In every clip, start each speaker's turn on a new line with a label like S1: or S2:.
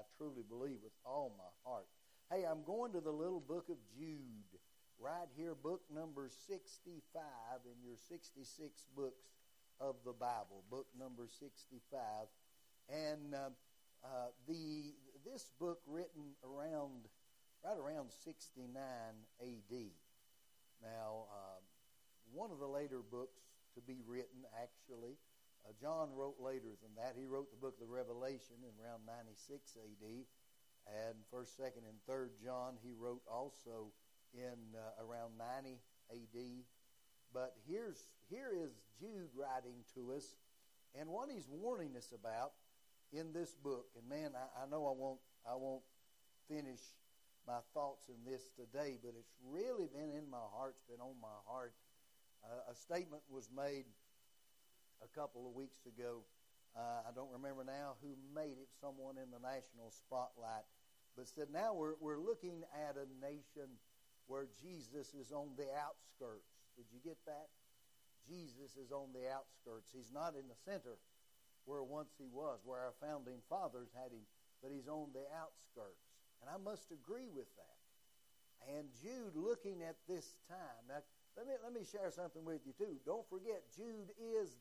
S1: truly believe with all my heart. Hey, I'm going to the little book of Jude, right here, book number 65 in your 66 books of the Bible, book number 65. And this book written right around 69 A.D. Now, one of the later books to be written, actually, John wrote later than that. He wrote the book of the Revelation in around 96 A.D., and 1st, 2nd, and 3rd John he wrote also in around 90 A.D. But here is Jude writing to us, and what he's warning us about in this book. And man, I know I won't finish my thoughts in this today, but it's really been in my heart. It's been on my heart. A statement was made a couple of weeks ago. I don't remember now who made it. Someone in the national spotlight, but said, now we're looking at a nation where Jesus is on the outskirts. Did you get that? Jesus is on the outskirts. He's not in the center where once he was, where our founding fathers had him, but he's on the outskirts. And I must agree with that. And Jude, looking at this time, now let me share something with you too. Don't forget, Jude is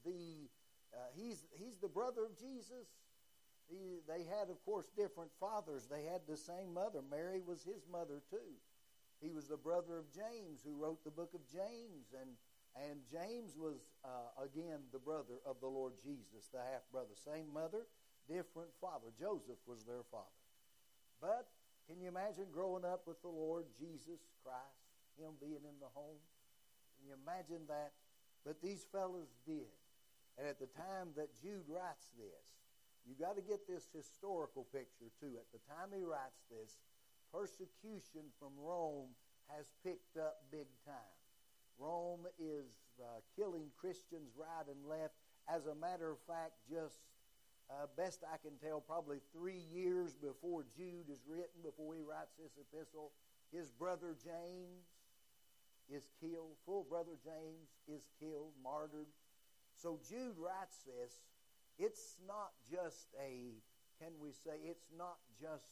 S1: he's the brother of Jesus. They had, of course, different fathers. They had the same mother. Mary was his mother too. He was the brother of James, who wrote the book of James, and James was again the brother of the Lord Jesus, the half brother. Same mother, different father. Joseph was their father. But can you imagine growing up with the Lord Jesus Christ, him being in the home? Can you imagine that? But these fellows did. And at the time that Jude writes this, you got to get this historical picture too. At the time he writes this, persecution from Rome has picked up big time. Rome is killing Christians right and left. As a matter of fact, just best I can tell, probably 3 years before Jude is written, before he writes this epistle, his brother James is killed. Full brother James is killed, martyred. So Jude writes this. It's not just it's not just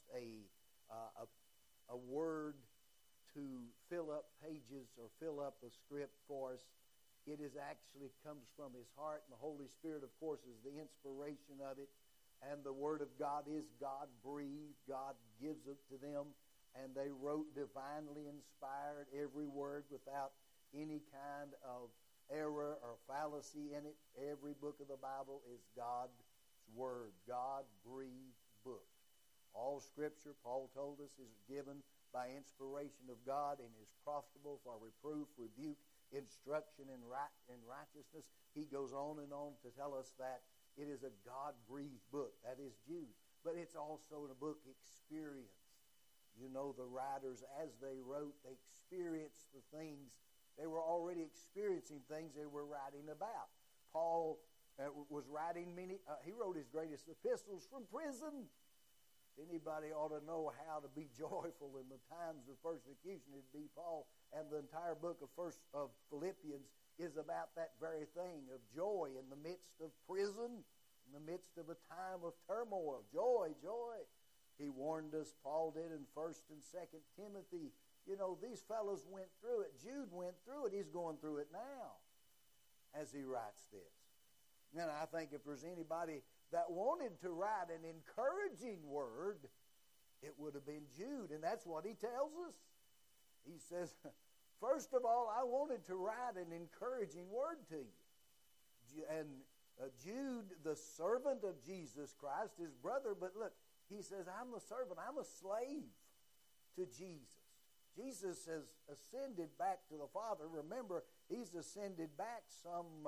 S1: a word to fill up pages or fill up a script for us. It is actually comes from his heart, and the Holy Spirit, of course, is the inspiration of it. And the Word of God is God-breathed. God gives it to them, and they wrote divinely inspired every word without any kind of error or fallacy in it. Every book of the Bible is God's Word, God-breathed book. All Scripture, Paul told us, is given by inspiration of God and is profitable for reproof, rebuke, instruction in righteousness. He goes on and on to tell us that it is a God-breathed book. That is Jude. But it's also a book experience. You know, the writers, as they wrote, they experienced the things. They were already experiencing things they were writing about. Paul was writing he wrote his greatest epistles from prison. Anybody ought to know how to be joyful in the times of persecution. It'd be Paul, and the entire book of Philippians is about that very thing of joy in the midst of prison, in the midst of a time of turmoil. Joy, joy. He warned us, Paul did in 1st and 2nd Timothy. You know, these fellows went through it. Jude went through it. He's going through it now as he writes this. And I think if there's anybody that wanted to write an encouraging word, it would have been Jude. And that's what he tells us. He says, first of all, I wanted to write an encouraging word to you. And Jude, the servant of Jesus Christ, his brother, but look, he says, I'm the servant. I'm a slave to Jesus. Jesus has ascended back to the Father. Remember, he's ascended back some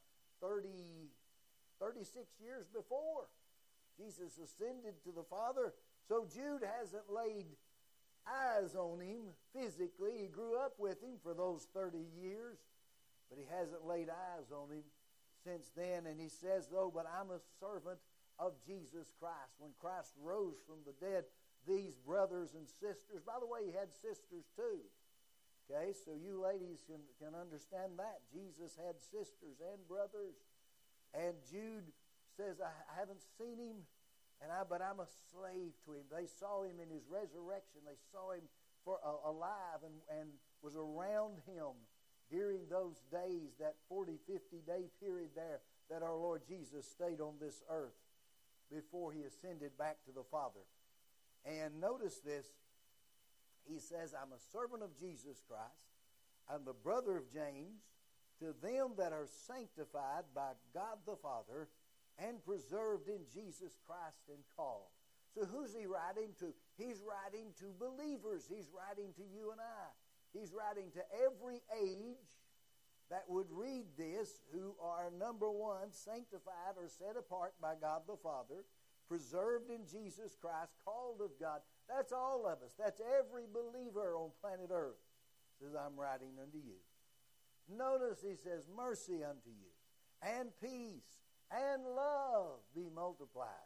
S1: 36 years before. Jesus ascended to the Father. So Jude hasn't laid eyes on him physically. He grew up with him for those 30 years, but he hasn't laid eyes on him since then. And he says, though, but I'm a servant of Jesus Christ. When Christ rose from the dead, these brothers and sisters, by the way, he had sisters too. Okay, so you ladies can understand that. Jesus had sisters and brothers. And Jude says, I haven't seen him, But I'm a slave to him. They saw him in his resurrection. They saw him alive and was around him during those days, that 40, 50-day period there that our Lord Jesus stayed on this earth before he ascended back to the Father. And notice this. He says, I'm a servant of Jesus Christ. I'm the brother of James. To them that are sanctified by God the Father and preserved in Jesus Christ and called. So who's he writing to? He's writing to believers. He's writing to you and I. He's writing to every age that would read this, who are, number one, sanctified or set apart by God the Father, preserved in Jesus Christ, called of God. That's all of us. That's every believer on planet Earth. Says, I'm writing unto you. Notice he says, mercy unto you, and peace, and love be multiplied.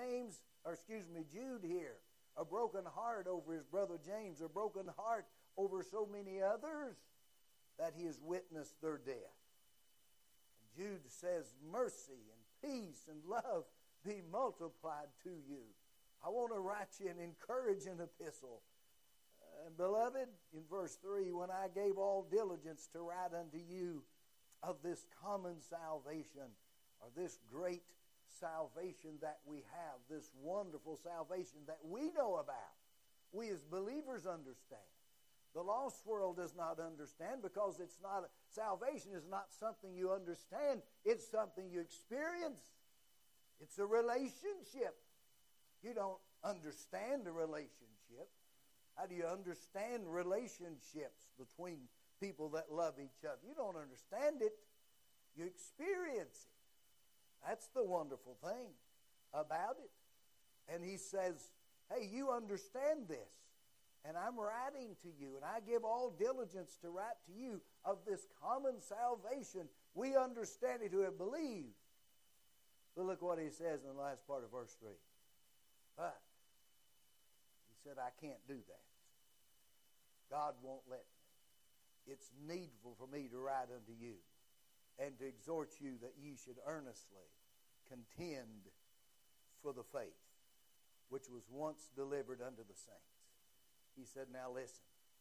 S1: Jude here, a broken heart over his brother James, a broken heart over so many others that he has witnessed their death. And Jude says, mercy and peace and love be multiplied to you. I want to write you an encouraging epistle. Beloved, in verse 3, when I gave all diligence to write unto you of this common salvation, or this great salvation that we have, this wonderful salvation that we know about, we as believers understand. The lost world does not understand, because salvation is not something you understand. It's something you experience. It's a relationship. You don't understand a relationship. How do you understand relationships between people that love each other? You don't understand it. You experience it. That's the wonderful thing about it. And he says, hey, you understand this. And I'm writing to you, and I give all diligence to write to you of this common salvation. We understand it who have believed. But look what he says in the last part of verse 3. But he said, I can't do that. God won't let me. It's needful for me to write unto you and to exhort you that ye should earnestly contend for the faith which was once delivered unto the saints. He said, now listen,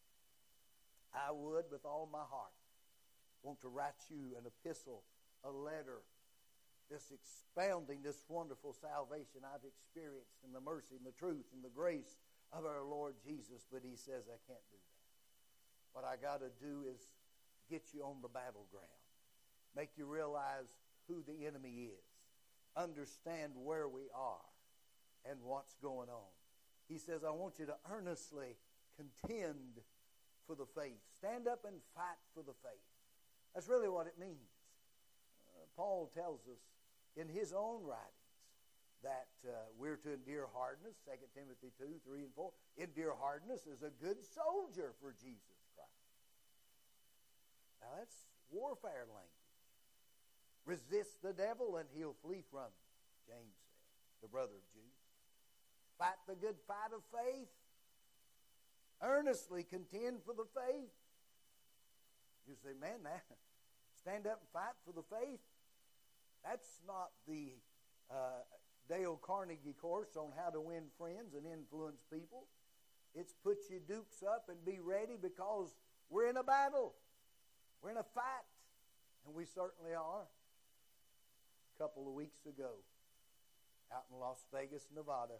S1: I would with all my heart want to write you an epistle, a letter, this expounding this wonderful salvation I've experienced, and the mercy and the truth and the grace of our Lord Jesus. But he says, I can't do that. What I got to do is get you on the battleground, make you realize who the enemy is, understand where we are and what's going on. He says, I want you to earnestly contend for the faith. Stand up and fight for the faith. That's really what it means. Paul tells us in his own writings that we're to endure hardness, 2 Timothy 2, 3, and 4. Endure hardness as a good soldier for Jesus Christ. Now that's warfare language. Resist the devil and he'll flee from you, James said, the brother of Jude. Fight the good fight of faith. Earnestly contend for the faith. You say, man, stand up and fight for the faith. That's not the Dale Carnegie course on how to win friends and influence people. It's put your dukes up and be ready, because we're in a battle. We're in a fight. And we certainly are. A couple of weeks ago, out in Las Vegas, Nevada,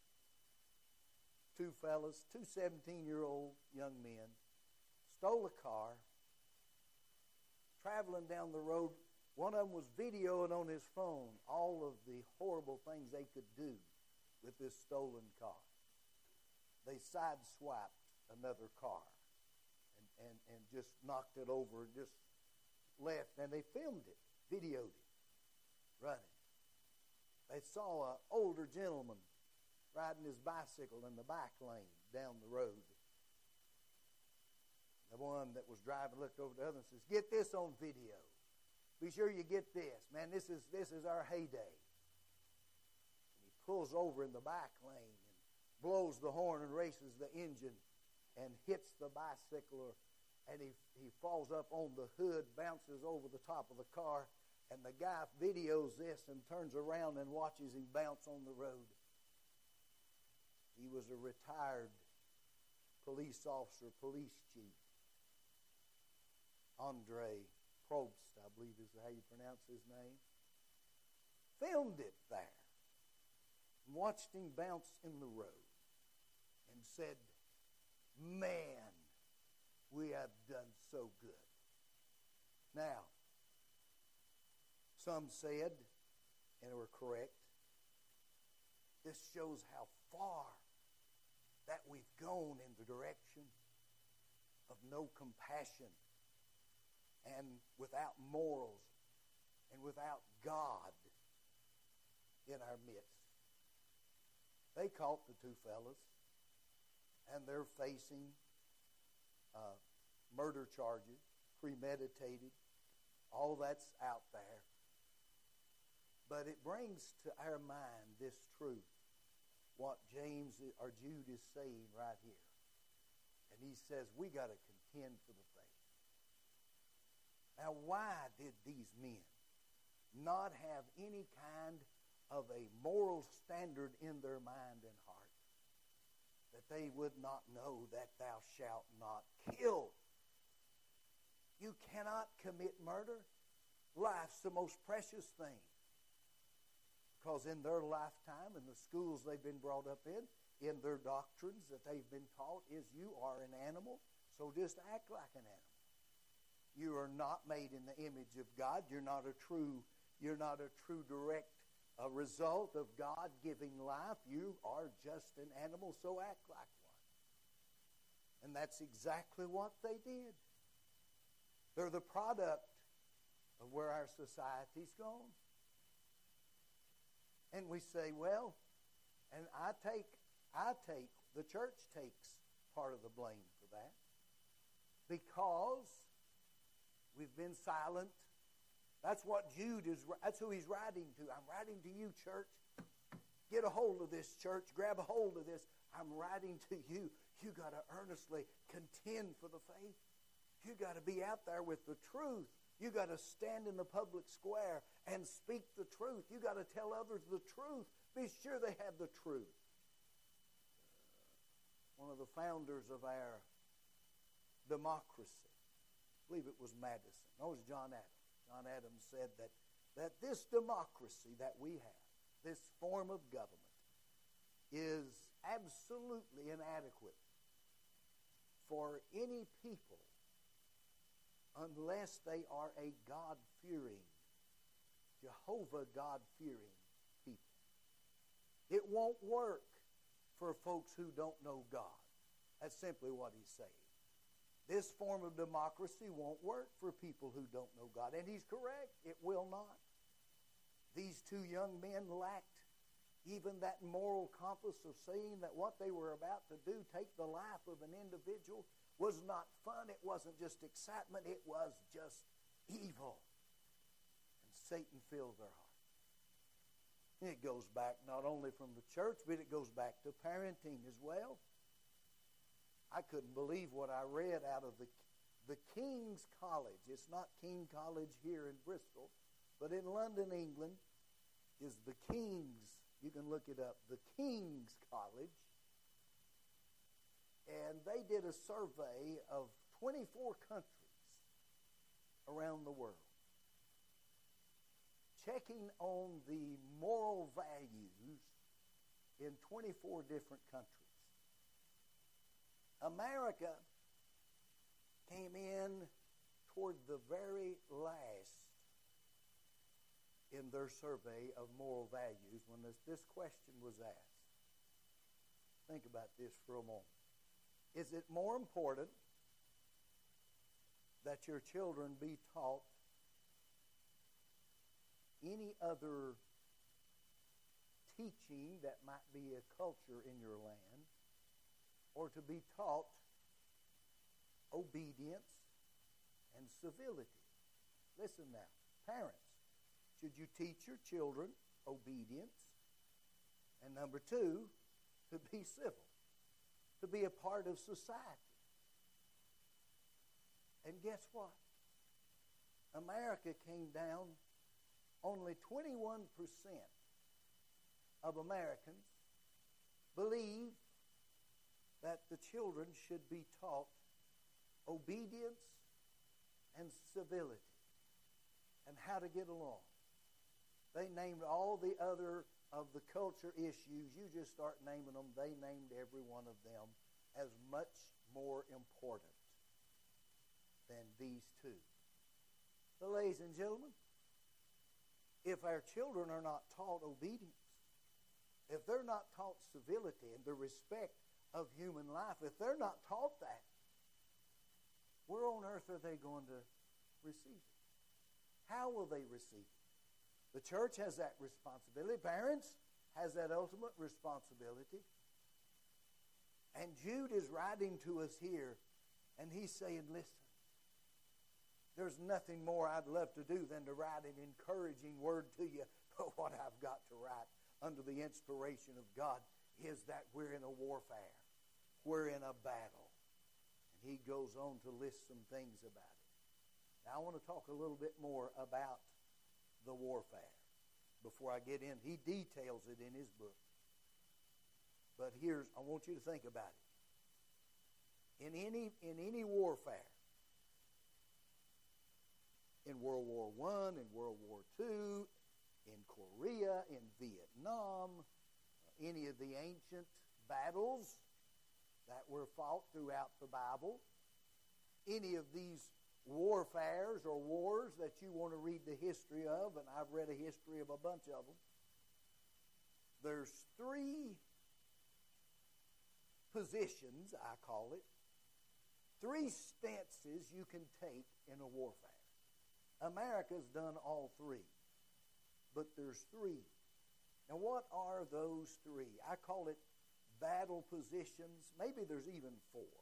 S1: two 17-year-old young men, stole a car, traveling down the road. One of them was videoing on his phone all of the horrible things they could do with this stolen car. They sideswiped another car and just knocked it over and just left. And they filmed it, videoed it, running. They saw an older gentleman riding his bicycle in the back lane down the road. The one that was driving looked over the other and says, get this on video. Be sure you get this. Man, this is our heyday. And he pulls over in the back lane and blows the horn and races the engine and hits the bicycler, and he falls up on the hood, bounces over the top of the car, and the guy videos this and turns around and watches him bounce on the road. was a retired police officer, police chief. Andre Probst, I believe is how you pronounce his name. Filmed it there. Watched him bounce in the road. And said, man, we have done so good. Now, some said, and were correct, this shows how far that we've gone in the direction of no compassion and without morals and without God in our midst. They caught the two fellas, and they're facing murder charges, premeditated. All that's out there. But it brings to our mind this truth, what James or Jude is saying right here. And he says, we got to contend for the faith. Now, why did these men not have any kind of a moral standard in their mind and heart? That they would not know that thou shalt not kill. You cannot commit murder. Life's the most precious thing. Because in their lifetime, in the schools they've been brought up in their doctrines that they've been taught is you are an animal, so just act like an animal. You are not made in the image of God. You're not a true direct result of God giving life. You are just an animal, so act like one. And that's exactly what they did. They're the product of where our society's gone. And we say, well, and the church takes part of the blame for that. Because we've been silent. That's what that's who he's writing to. I'm writing to you, church. Get a hold of this, church. Grab a hold of this. I'm writing to you. You got to earnestly contend for the faith. You got to be out there with the truth. You got to stand in the public square and speak the truth. You got to tell others the truth. Be sure they have the truth. One of the founders of our democracy, I believe it was Madison. No, it was John Adams. John Adams said that this democracy that we have, this form of government, is absolutely inadequate for any people unless they are a God-fearing, Jehovah God-fearing people. It won't work for folks who don't know God. That's simply what he's saying. This form of democracy won't work for people who don't know God. And he's correct. It will not. These two young men lacked even that moral compass of seeing that what they were about to do, take the life of an individual, was not fun. It wasn't just excitement. It was just evil. And Satan filled their heart. And it goes back not only from the church, but it goes back to parenting as well. I couldn't believe what I read out of the King's College. It's not King College here in Bristol, but in London, England, is the King's, you can look it up, the King's College. And they did a survey of 24 countries around the world, checking on the moral values in 24 different countries. America came in toward the very last in their survey of moral values when this question was asked. Think about this for a moment. Is it more important that your children be taught any other teaching that might be a culture in your land, or to be taught obedience and civility? Listen now, parents, should you teach your children obedience? And number two, to be civil, to be a part of society. And guess what? America came down, only 21% of Americans believe that the children should be taught obedience and civility and how to get along. They named all the other of the culture issues. You just start naming them. They named every one of them as much more important than these two. So, ladies and gentlemen, if our children are not taught obedience, if they're not taught civility and the respect of human life, if they're not taught that, where on earth are they going to receive it? How will they receive it? The church has that responsibility. Parents has that ultimate responsibility. And Jude is writing to us here, and he's saying, listen, there's nothing more I'd love to do than to write an encouraging word to you. But what I've got to write under the inspiration of God is that we're in a warfare. We're in a battle. And he goes on to list some things about it. Now I want to talk a little bit more about the warfare before I get in. He details it in his book. But I want you to think about it. In any warfare, in World War I, in World War II, in Korea, in Vietnam, any of the ancient battles that were fought throughout the Bible, any of these warfares or wars that you want to read the history of, and I've read a history of a bunch of them, there's three positions, I call it, three stances you can take in a warfare. America's done all three, but there's three. Now, what are those three? I call it battle positions. Maybe there's even four.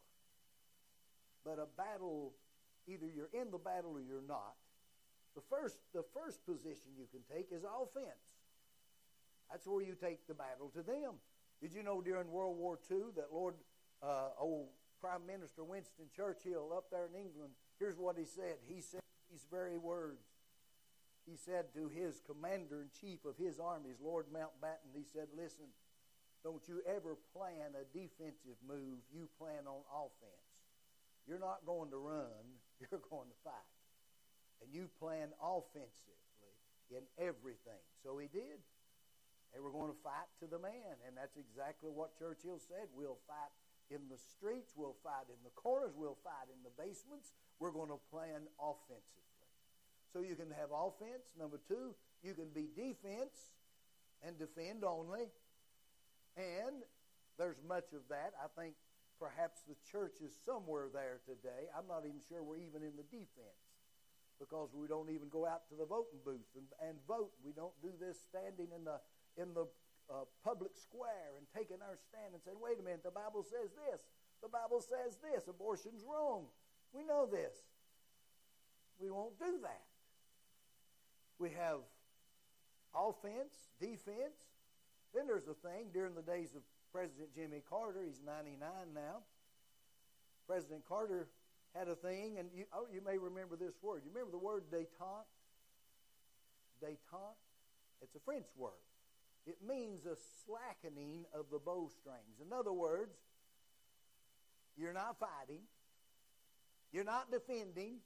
S1: But a battle, either you're in the battle or you're not. The first position you can take is offense. That's where you take the battle to them. Did you know during World War II that old Prime Minister Winston Churchill up there in England, here's what he said. He said these very words. He said to his commander-in-chief of his armies, Lord Mountbatten, he said, listen, don't you ever plan a defensive move. You plan on offense. You're not going to run. You're going to fight. And you plan offensively in everything. So he did. They were going to fight to the man. And that's exactly what Churchill said. We'll fight in the streets. We'll fight in the corners. We'll fight in the basements. We're going to plan offensively. So you can have offense. Number two, you can be defense and defend only. And there's much of that. I think perhaps the church is somewhere there today. I'm not even sure we're even in the defense because we don't even go out to the voting booth and vote. We don't do this standing in the public square and taking our stand and saying, wait a minute, the Bible says this. The Bible says this. Abortion's wrong. We know this. We won't do that. We have offense, defense. Then there's a thing during the days of President Jimmy Carter. He's 99 now. President Carter had a thing, and you may remember this word. You remember the word détente? Détente? It's a French word. It means a slackening of the bowstrings. In other words, you're not fighting, you're not defending,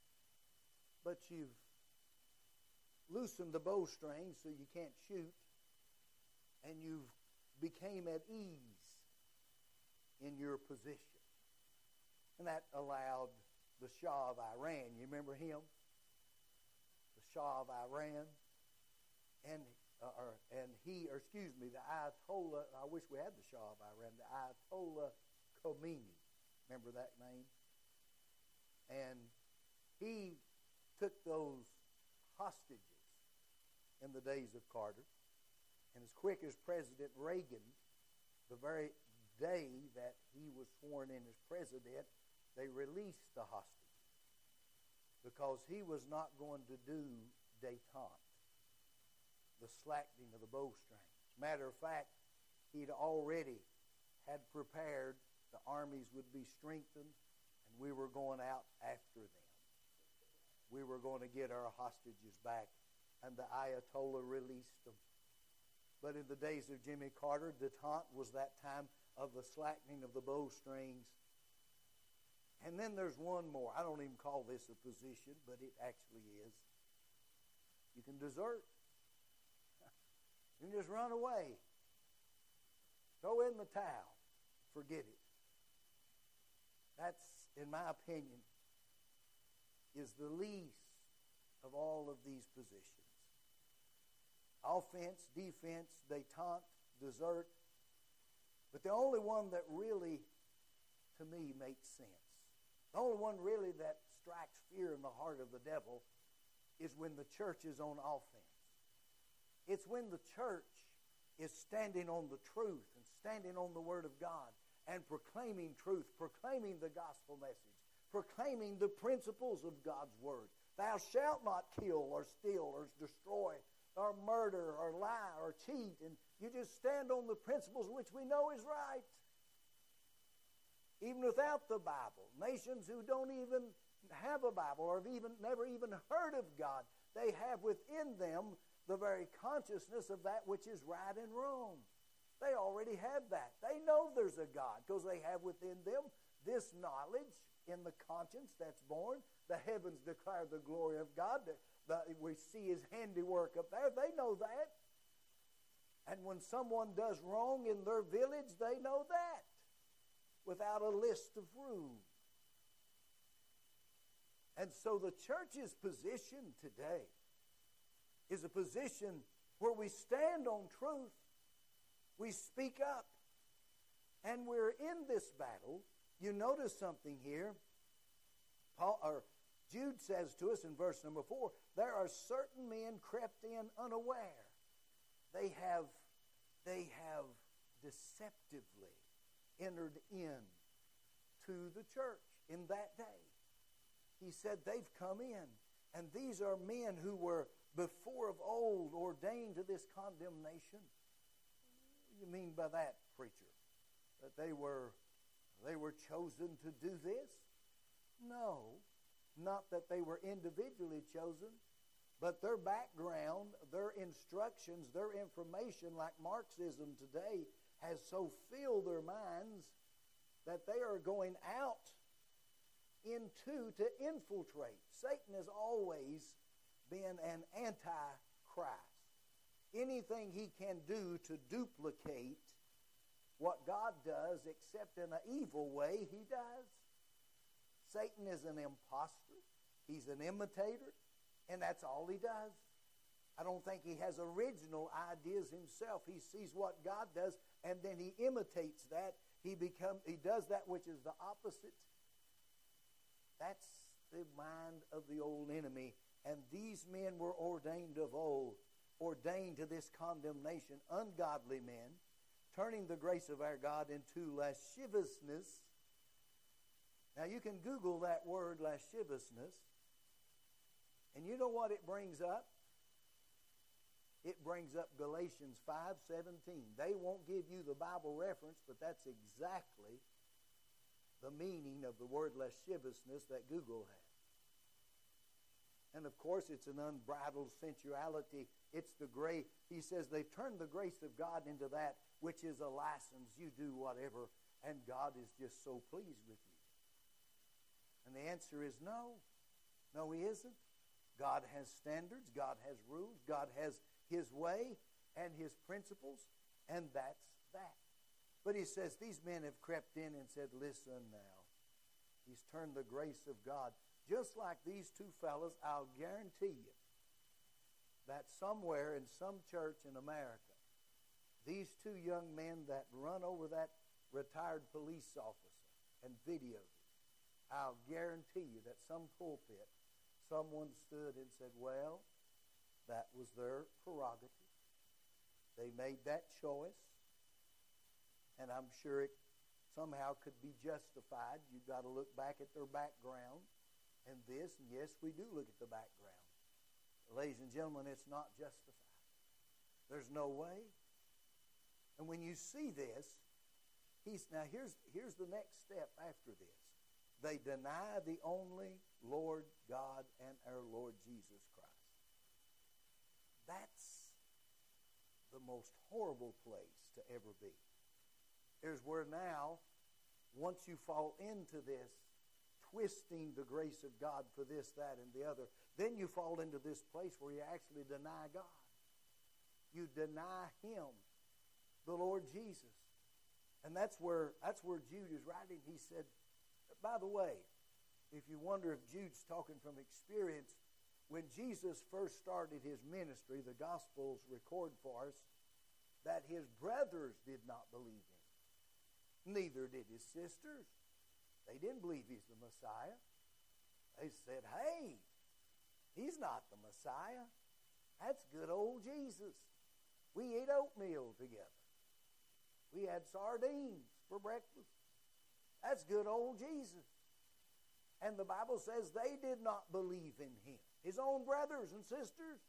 S1: but you've loosened the bowstring so you can't shoot, and you've became at ease in your position. And that allowed the Shah of Iran, you remember him? The Shah of Iran. The Ayatollah, I wish we had the Shah of Iran, the Ayatollah Khomeini. Remember that name? And he took those hostages in the days of Carter. And as quick as President Reagan, the very day that he was sworn in as president, they released the hostages because he was not going to do détente, the slackening of the bowstring. Matter of fact, he'd already had prepared, the armies would be strengthened, and we were going out after them. We were going to get our hostages back, and the Ayatollah released them. But in the days of Jimmy Carter, détente was that time of the slackening of the bowstrings. And then there's one more. I don't even call this a position, but it actually is. You can desert. You can just run away. Throw in the towel. Forget it. That's, in my opinion, is the least of all of these positions. Offense, defense, détente, desert. But the only one that really, to me, makes sense, the only one really that strikes fear in the heart of the devil is when the church is on offense. It's when the church is standing on the truth and standing on the Word of God and proclaiming truth, proclaiming the gospel message, proclaiming the principles of God's Word. Thou shalt not kill or steal or destroy or murder or lie or cheat. And you just stand on the principles which we know is right. Even without the Bible, nations who don't even have a Bible or have never even heard of God, they have within them the very consciousness of that which is right and wrong. They already have that. They know there's a God because they have within them this knowledge in the conscience that's born. The heavens declare the glory of God. We see His handiwork up there. They know that. And when someone does wrong in their village, they know that without a list of rules. And so the church's position today is a position where we stand on truth, we speak up, and we're in this battle. You notice something here. Jude says to us in verse number 4, there are certain men crept in unaware. They have deceptively entered in to the church in that day. He said they've come in, and these are men who were before of old ordained to this condemnation. What do you mean by that, preacher? That they were chosen to do this? No, not that they were individually chosen, but their background, their instructions, their information, like Marxism today, has so filled their minds that they are going out to infiltrate. Satan has always been an anti-Christ. Anything he can do to duplicate what God does, except in an evil way, he does. Satan is an imposter. He's an imitator, and that's all he does. I don't think he has original ideas himself. He sees what God does, and then he imitates that. He does that which is the opposite. That's the mind of the old enemy. And these men were ordained of old, ordained to this condemnation, ungodly men, turning the grace of our God into lasciviousness. Now you can Google that word, lasciviousness, and you know what it brings up? It brings up Galatians 5:17. They won't give you the Bible reference, but that's exactly the meaning of the word lasciviousness that Google has. And of course, it's an unbridled sensuality. It's the grace. He says they've turned the grace of God into that which is a license. You do whatever, and God is just so pleased with you. And the answer is no. No, He isn't. God has standards. God has rules. God has His way and His principles, and that's that. But He says these men have crept in and said, listen now. He's turned the grace of God. Just like these two fellas, I'll guarantee you that somewhere in some church in America, these two young men that run over that retired police officer and videoed it, I'll guarantee you that some pulpit, someone stood and said, well, that was their prerogative. They made that choice, and I'm sure it somehow could be justified. You've got to look back at their background. And this, and yes, we do look at the background. Ladies and gentlemen, it's not justified. There's no way. And when you see this, here's the next step after this. They deny the only Lord God and our Lord Jesus Christ. That's the most horrible place to ever be. Here's where now, once you fall into this, twisting the grace of God for this, that, and the other, then you fall into this place where you actually deny God. You deny Him, the Lord Jesus. And that's where Jude is writing. He said, by the way, if you wonder if Jude's talking from experience, when Jesus first started His ministry, the Gospels record for us that His brothers did not believe Him. Neither did His sisters. They didn't believe He's the Messiah. They said, hey, He's not the Messiah. That's good old Jesus. We ate oatmeal together. We had sardines for breakfast. That's good old Jesus. And the Bible says they did not believe in Him, His own brothers and sisters.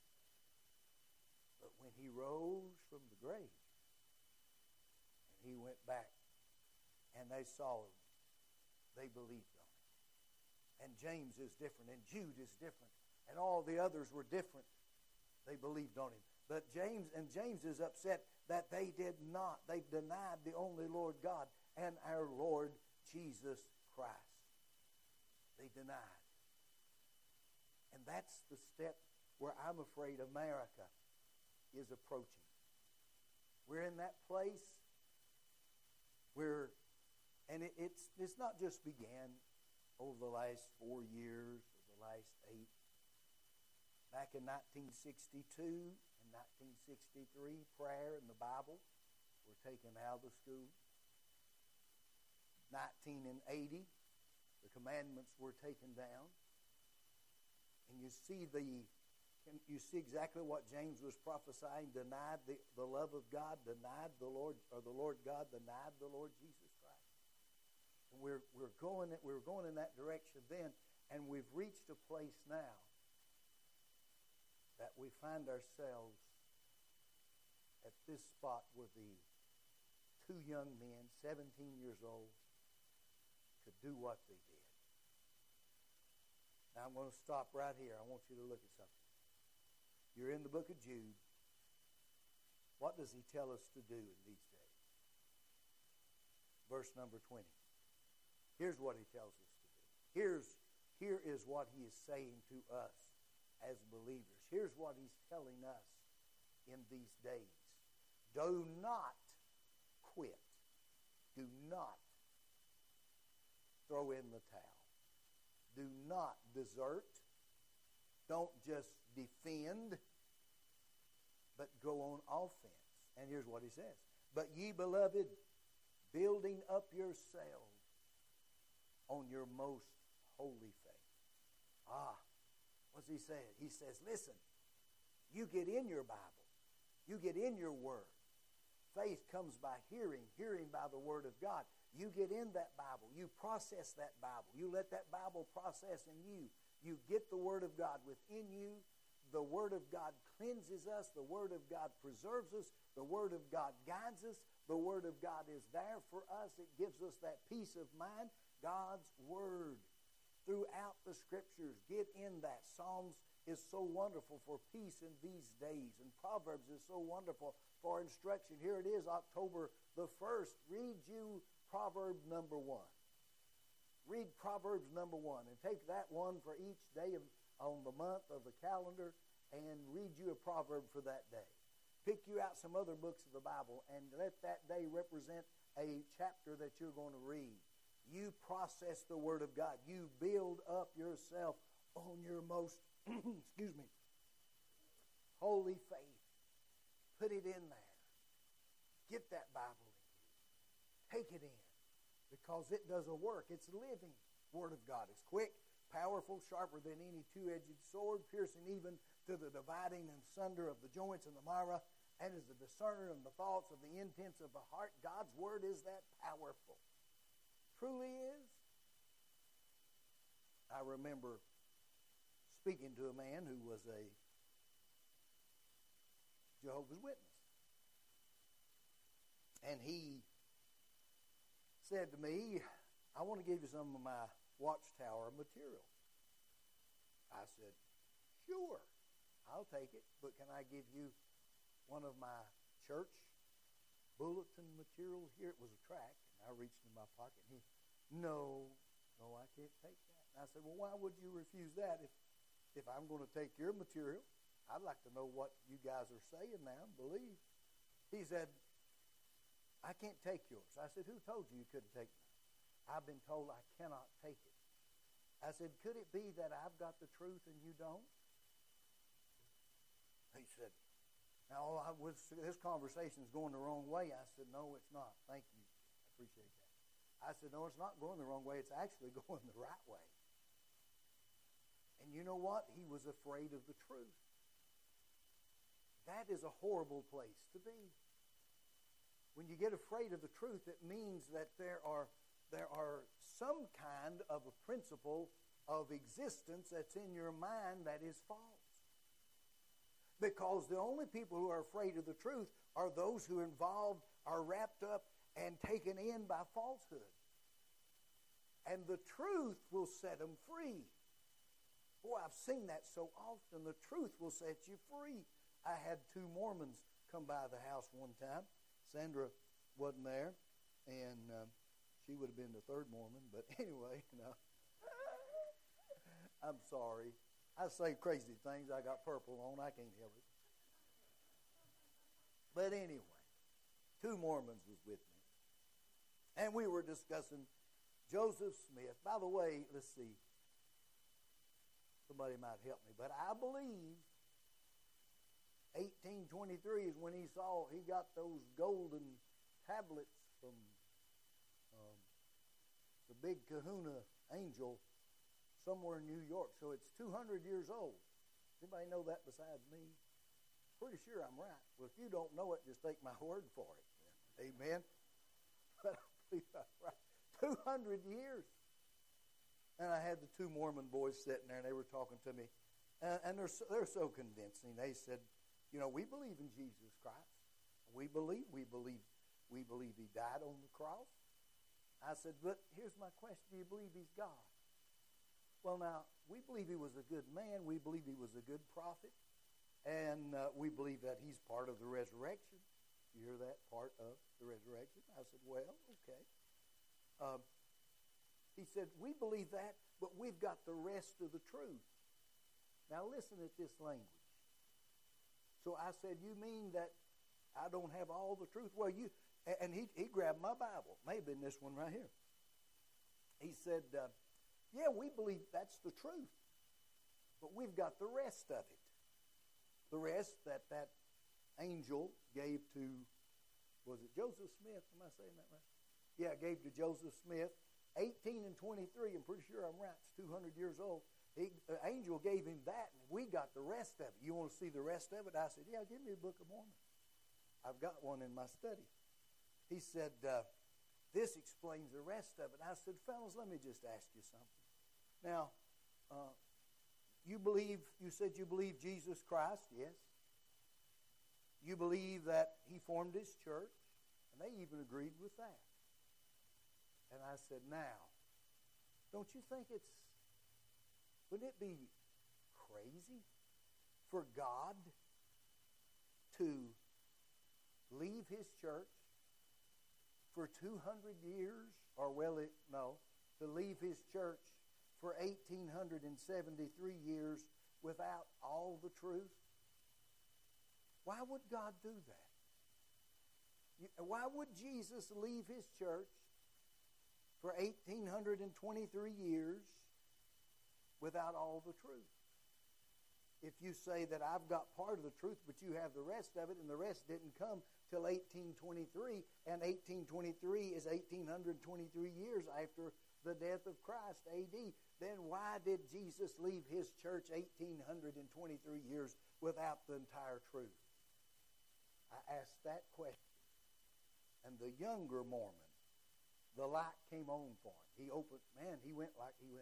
S1: But when He rose from the grave, and He went back, and they saw Him, they believed on Him. And James is different, and Jude is different, and all the others were different. They believed on Him. But James is upset that they did not. They denied the only Lord God and our Lord Jesus Christ. They denied. And that's the step where I'm afraid America is approaching. We're in that place where, and it's not just began over the last 4 years or the last 8. Back in 1962 and 1963, prayer and the Bible were taken out of the school. 1980, the commandments were taken down. And you see exactly what James was prophesying, denied the love of God, denied the Lord, or the Lord God denied the Lord Jesus Christ. And we were going in that direction then, and we've reached a place now that we find ourselves at this spot where the 2 young men, 17 years old, could do what they did. Now I'm going to stop right here. I want you to look at something. You're in the book of Jude. What does he tell us to do in these days? Verse number 20. Here's what he tells us to do. Here is what he is saying to us as believers. Here's what he's telling us in these days. Do not quit. Do not throw in the towel. Do not desert. Don't just defend, but go on offense. And here's what he says. But ye beloved, building up yourselves on your most holy faith. What's he saying? He says, listen, you get in your Bible. You get in your Word. Faith comes by hearing, hearing by the Word of God. You get in that Bible. You process that Bible. You let that Bible process in you. You get the Word of God within you. The Word of God cleanses us. The Word of God preserves us. The Word of God guides us. The Word of God is there for us. It gives us that peace of mind. God's Word throughout the Scriptures. Get in that. Psalms is so wonderful for peace in these days. And Proverbs is so wonderful for instruction. Here it is, October the 1st. Read you Proverb number 1. Read Proverbs number 1 and take that one for each day on the month of the calendar and read you a proverb for that day. Pick you out some other books of the Bible and let that day represent a chapter that you're going to read. You process the Word of God. You build up yourself on your most holy faith. Put it in there. Get that Bible in you. Take it in. Because it does a work. It's living. Word of God is quick, powerful, sharper than any two-edged sword, piercing even to the dividing and sunder of the joints and the marrow, and is a discerner of the thoughts of the intents of the heart. God's Word is that powerful. Truly is. I remember speaking to a man who was a Jehovah's Witness. And he said to me, I want to give you some of my Watchtower material. I said, sure, I'll take it, but can I give you one of my church bulletin material here. It was a tract. And I reached in my pocket. And no, I can't take that. And I said, well, why would you refuse that if I'm going to take your material? I'd like to know what you guys are saying now and believe. He said, I can't take yours. I said, who told you you couldn't take mine? I've been told I cannot take it. I said, could it be that I've got the truth and you don't? He said, now, this conversation is going the wrong way. I said, no, it's not. Thank you. I appreciate that. I said, no, it's not going the wrong way. It's actually going the right way. And you know what? He was afraid of the truth. That is a horrible place to be. When you get afraid of the truth, it means that there are some kind of a principle of existence that's in your mind that is false. Because the only people who are afraid of the truth are those who are wrapped up and taken in by falsehood. And the truth will set them free. Boy, I've seen that so often. The truth will set you free. I had 2 Mormons come by the house one time. Sandra wasn't there, and she would have been the 3rd Mormon. But anyway, I'm sorry. I say crazy things. I got purple on. I can't help it. But anyway, 2 Mormons was with me. And we were discussing Joseph Smith. By the way, let's see. Somebody might help me. But I believe 1823 is when he got those golden tablets from the big kahuna angel somewhere in New York. So it's 200 years old. Anybody know that besides me? Pretty sure I'm right. Well, if you don't know it, just take my word for it. Amen. But I believe I'm right. 200 years. And I had the 2 Mormon boys sitting there, and they were talking to me. And they're so convincing. They said, we believe in Jesus Christ. We believe he died on the cross. I said, but here's my question. Do you believe he's God? Well, now, we believe he was a good man. We believe he was a good prophet. And we believe that he's part of the resurrection. You hear that? Part of the resurrection. I said, well, okay. He said, we believe that, but we've got the rest of the truth. Now, listen at this language. So I said, you mean that I don't have all the truth? Well, and he grabbed my Bible. May have been this one right here. He said, yeah, we believe that's the truth, but we've got the rest of it. The rest that angel gave to, was it Joseph Smith? Am I saying that right? Yeah, gave to Joseph Smith. 18 and 23, I'm pretty sure I'm right. It's 200 years old. The angel gave him that, and we got the rest of it. You want to see the rest of it? I said, yeah, give me the Book of Mormon. I've got one in my study. He said, this explains the rest of it. I said, fellas, let me just ask you something. Now, you said you believe Jesus Christ, yes. You believe that he formed his church, and they even agreed with that. And I said, now, don't you think wouldn't it be crazy for God to leave his church for 200 years, to leave his church for 1,873 years without all the truth? Why would God do that? Why would Jesus leave his church for 1,823 years without all the truth? If you say that I've got part of the truth, but you have the rest of it, and the rest didn't come till 1823, and 1823 is 1,823 years after the death of Christ, A.D., then why did Jesus leave his church 1,823 years without the entire truth? I asked that question. And the younger Mormon, the light came on for him. He went,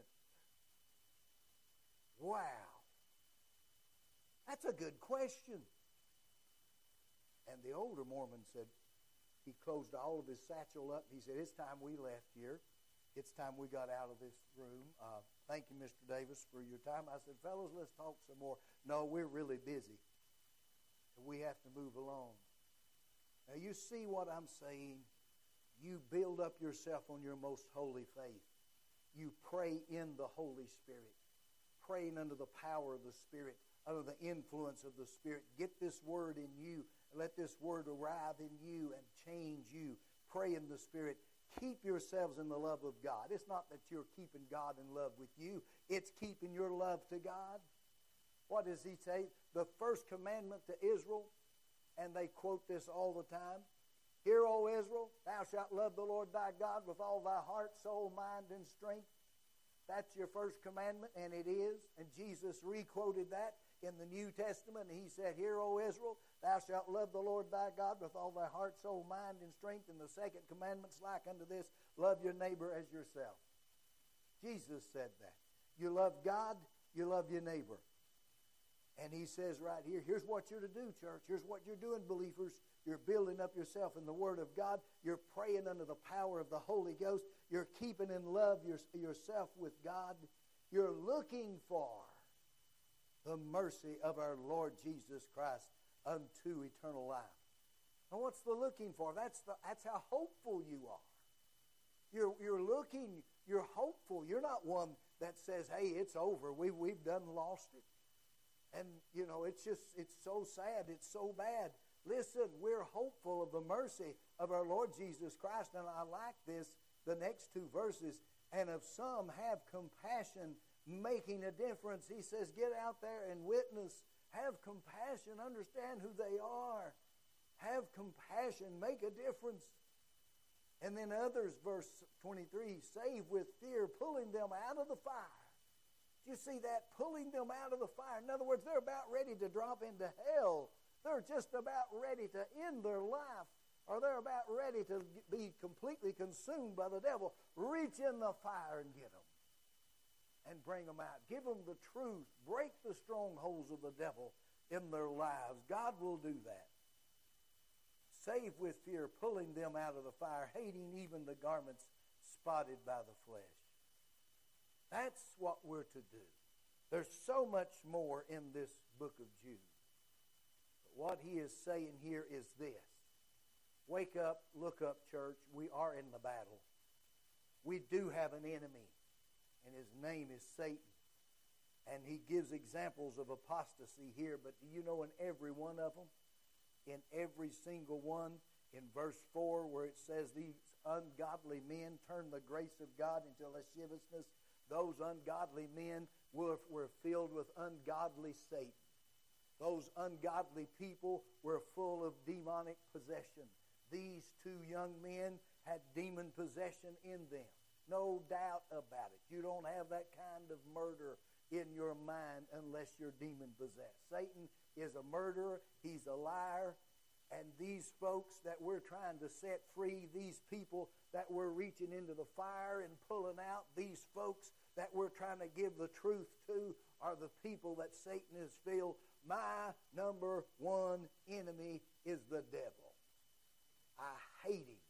S1: wow. That's a good question. And the older Mormon said, he closed all of his satchel up. He said, it's time we left here. It's time we got out of this room. Thank you, Mr. Davis, for your time. I said, fellas, let's talk some more. No, we're really busy. We have to move along. Now you see what I'm saying? You build up yourself on your most holy faith. You pray in the Holy Spirit, praying under the power of the Spirit, under the influence of the Spirit. Get this word in you. Let this word arrive in you and change you. Pray in the Spirit. Keep yourselves in the love of God. It's not that you're keeping God in love with you. It's keeping your love to God. What does he say? The first commandment to Israel, and they quote this all the time. Hear, O Israel, thou shalt love the Lord thy God with all thy heart, soul, mind, and strength. That's your first commandment, and it is. And Jesus re-quoted that in the New Testament. He said, Hear, O Israel, thou shalt love the Lord thy God with all thy heart, soul, mind, and strength. And the second commandment's like unto this, love your neighbor as yourself. Jesus said that. You love God, you love your neighbor. And he says right here, here's what you're to do, church. Here's what you're doing, believers. You're building up yourself in the Word of God. You're praying under the power of the Holy Ghost. You're keeping in love yourself with God. You're looking for the mercy of our Lord Jesus Christ unto eternal life. And what's the looking for? That's how hopeful you are. You're looking, you're hopeful. You're not one that says, hey, it's over. We've done lost it. And, you know, it's so sad. It's so bad. Listen, we're hopeful of the mercy of our Lord Jesus Christ. And I like this, the next two verses. And of some have compassion, making a difference. He says, get out there and witness. Have compassion. Understand who they are. Have compassion. Make a difference. And then others, verse 23, save with fear, pulling them out of the fire. You see that? Pulling them out of the fire. In other words, they're about ready to drop into hell. They're just about ready to end their life, or they're about ready to be completely consumed by the devil. Reach in the fire and get them and bring them out. Give them the truth. Break the strongholds of the devil in their lives. God will do that. Save with fear, pulling them out of the fire, hating even the garments spotted by the flesh. That's what we're to do. There's so much more in this book of Jude. But what he is saying here is this. Wake up, look up, church. We are in the battle. We do have an enemy, and his name is Satan. And he gives examples of apostasy here, but do you know in every one of them, in every single one, in verse 4 where it says these ungodly men turn the grace of God into lasciviousness, those ungodly men were filled with ungodly Satan. Those ungodly people were full of demonic possession. These two young men had demon possession in them. No doubt about it. You don't have that kind of murder in your mind unless you're demon possessed. Satan is a murderer. He's a liar. And these folks that we're trying to set free, these people that we're reaching into the fire and pulling out, these folks that we're trying to give the truth to are the people that Satan has filled. My number one enemy is the devil. I hate him.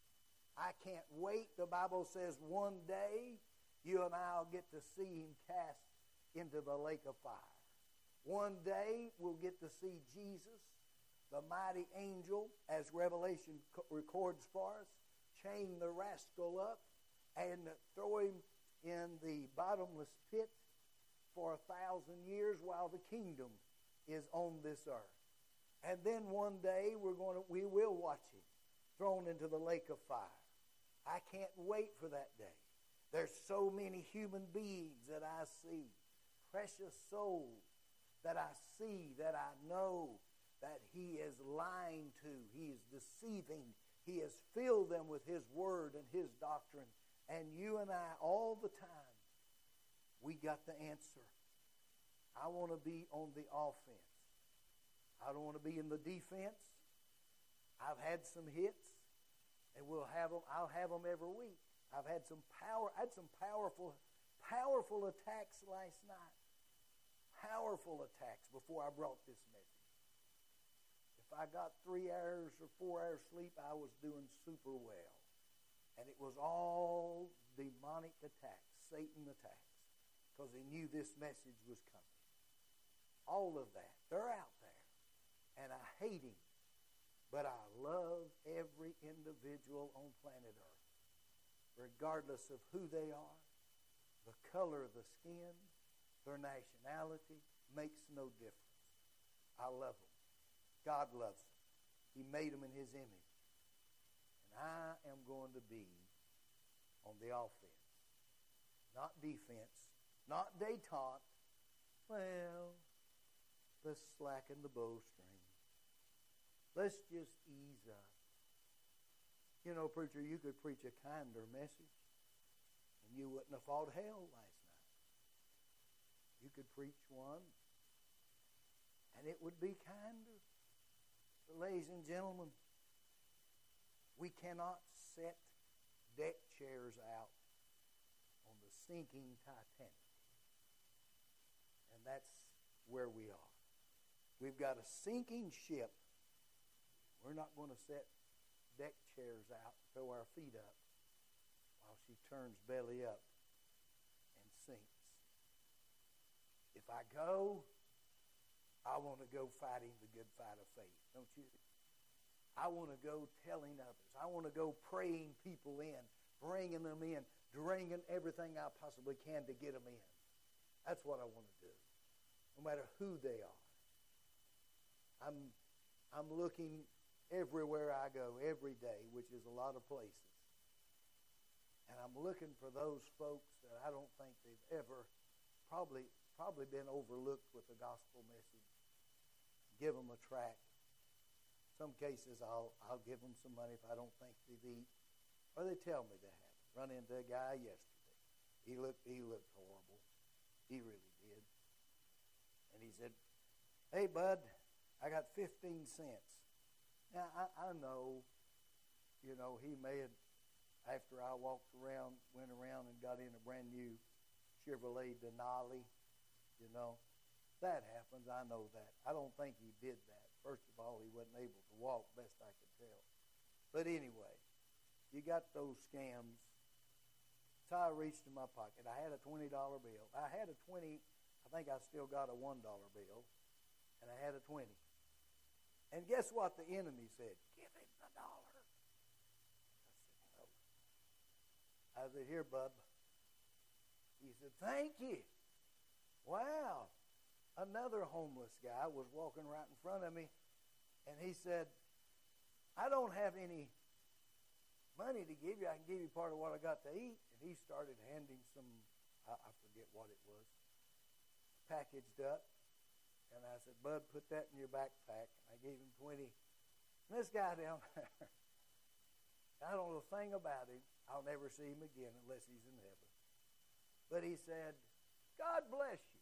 S1: I can't wait. The Bible says one day you and I will get to see him cast into the lake of fire. One day we'll get to see Jesus, the mighty angel, as Revelation records for us, chain the rascal up and throw him in the bottomless pit for 1,000 years while the kingdom is on this earth. And then one day we will watch him thrown into the lake of fire. I can't wait for that day. There's so many human beings that I see, precious souls that I see, that I know that he is lying to, he is deceiving, he has filled them with his word and his doctrine. And you and I, all the time, we got the answer. I want to be on the offense. I don't want to be in the defense. I've had some hits, and I'll have them every week. I had some powerful attacks last night. Powerful attacks before I brought this message. If I got 3 hours or 4 hours sleep, I was doing super well. And it was all demonic attacks, Satan attacks, because he knew this message was coming. All of that. They're out there. And I hate him. But I love every individual on planet Earth, regardless of who they are, the color of the skin, their nationality, makes no difference. I love them. God loves them. He made them in His image. And I am going to be on the offense, not defense, not detente. Well, let's slacken the bowstring. Let's just ease up. You know, preacher, you could preach a kinder message, and you wouldn't have fought hell last night. You could preach one, and it would be kinder. But ladies and gentlemen, we cannot set deck chairs out on the sinking Titanic. And that's where we are. We've got a sinking ship. We're not going to set deck chairs out, throw our feet up while she turns belly up and sinks. If I go, I want to go fighting the good fight of faith, don't you? I want to go telling others. I want to go praying people in, bringing them in, bringing everything I possibly can to get them in. That's what I want to do, no matter who they are. I'm looking everywhere I go, every day, which is a lot of places. And I'm looking for those folks that I don't think they've ever probably been overlooked with the gospel message. Give them a tract. Some cases I'll give them some money if I don't think they've eaten. Or they tell me they have. Run into a guy yesterday. He looked horrible. He really did. And he said, "Hey, bud, I got 15 cents. Now, I know, he may have, after I went around and got in a brand new Chevrolet Denali, that happens. I know that. I don't think he did that. First of all, he wasn't able to walk, best I could tell. But anyway, you got those scams. So I reached in my pocket. I had a $20 bill. I had a 20, I think I still got a $1 bill, and I had a 20. And guess what the enemy said? Give him the dollar. I said, no. I said, here, bub. He said, thank you. Wow. Another homeless guy was walking right in front of me, and he said, I don't have any money to give you. I can give you part of what I got to eat. And he started handing some, I forget what it was, packaged up. And I said, bud, put that in your backpack. I gave him 20. And this guy down there, I don't know a thing about him. I'll never see him again unless he's in heaven. But he said, God bless you.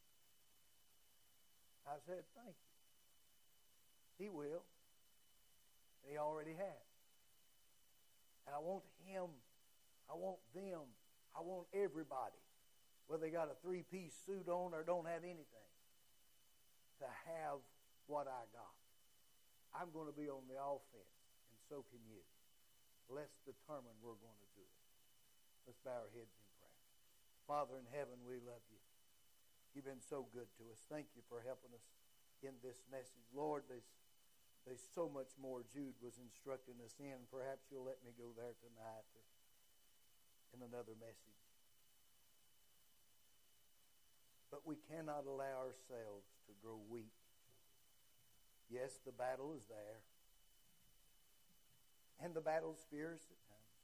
S1: I said, thank you. He will. And he already has. And I want him, I want them, I want everybody, whether they got a 3-piece suit on or don't have anything, to have what I got. I'm going to be on the offense, and so can you. Let's determine we're going to do it. Let's bow our heads in prayer. Father in heaven, we love you. You've been so good to us. Thank you for helping us in this message. Lord, there's so much more Jude was instructing us in. Perhaps you'll let me go there tonight or in another message. But we cannot allow ourselves to grow weak. Yes, the battle is there. And the battle's fierce at times.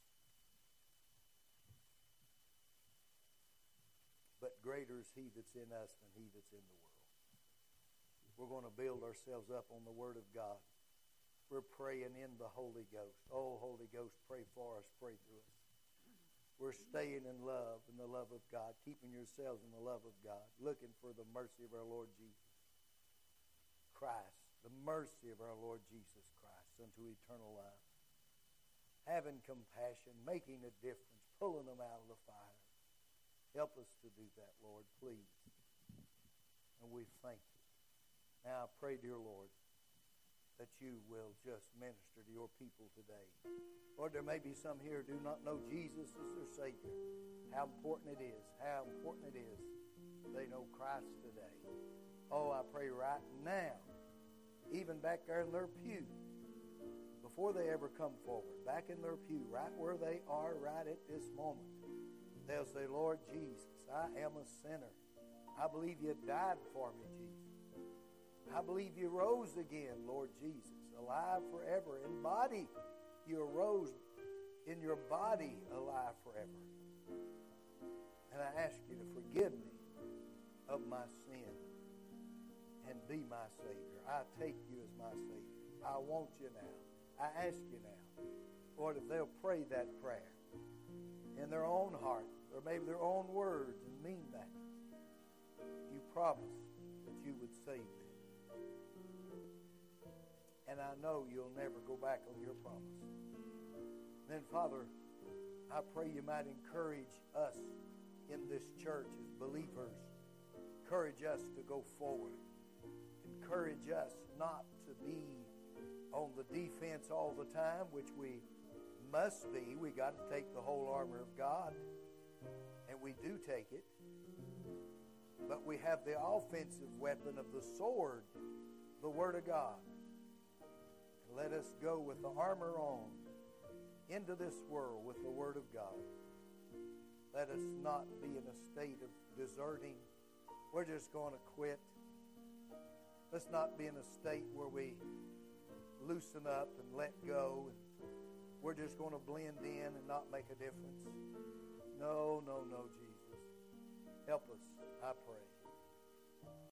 S1: But greater is he that's in us than he that's in the world. We're going to build ourselves up on the Word of God. We're praying in the Holy Ghost. Oh, Holy Ghost, pray for us, pray through us. We're staying in love, in the love of God, keeping yourselves in the love of God, looking for the mercy of our Lord Jesus Christ, the mercy of our Lord Jesus Christ unto eternal life. Having compassion, making a difference, pulling them out of the fire. Help us to do that, Lord, please. And we thank you. Now I pray, dear Lord, that you will just minister to your people today. Lord, there may be some here who do not know Jesus as their Savior. How important it is. How important it is they know Christ today. Oh, I pray right now, even back there in their pew, before they ever come forward, back in their pew, right where they are right at this moment, they'll say, Lord Jesus, I am a sinner. I believe you died for me, Jesus. I believe you rose again, Lord Jesus, alive forever. In body, you arose in your body, alive forever. And I ask you to forgive me of my sin and be my Savior. I take you as my Savior. I want you now. I ask you now, Lord, if they'll pray that prayer in their own heart, or maybe their own words, and mean that, you promise that you would save them. And I know you'll never go back on your promise. Then, Father, I pray you might encourage us in this church as believers. Encourage us to go forward. Encourage us not to be on the defense all the time, which we must be. We got to take the whole armor of God, and we do take it. But we have the offensive weapon of the sword, the Word of God. And let us go with the armor on into this world with the Word of God. Let us not be in a state of deserting. We're just going to quit. Let's not be in a state where we loosen up and let go. And we're just going to blend in and not make a difference. No, no, no, Jesus. Help us, I pray.